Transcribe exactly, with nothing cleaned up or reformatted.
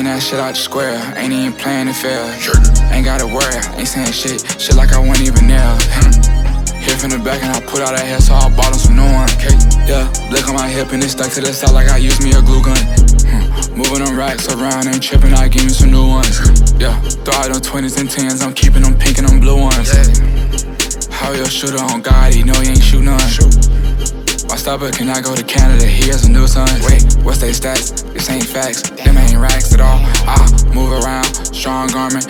Playing that shit out the square, ain't even playing it fair. Ain't gotta worry, ain't saying shit, shit like I wasn't even there. Hit from the back and I put out that hair, so I bought him some new one. Yeah, look on my hip and it stuck to the side like I used me a glue gun. Moving them racks around, ain't tripping, I give me some new ones. Yeah, throw out them twenties and tens, I'm keeping them pink and them blue ones. How you a shooter on God, he know he ain't shoot none. Why stop it, can I go to Canada, he has a new son. Wait, what's they stats? This ain't facts, them ain't racks at all. I move around, strong garment,